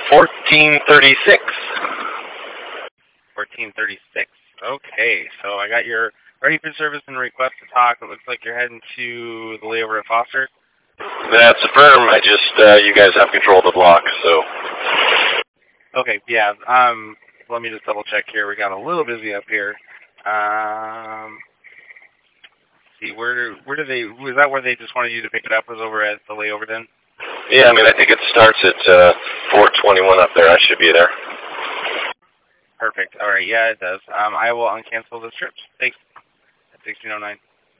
1436. 1436. Okay, so I got your ready for service and request to talk. It looks like you're heading to the layover at Foster. That's affirmed. I just, you guys have control of the block, so. Okay, yeah. Let me just double check here. We got a little busy up here. See, where do they, was that where they just wanted you to pick it up, was over at the layover then? Yeah, I mean, I think it starts at 421 up there. I should be there. Perfect. All right, yeah, it does. I will uncancel the trips. Thanks. At 1609.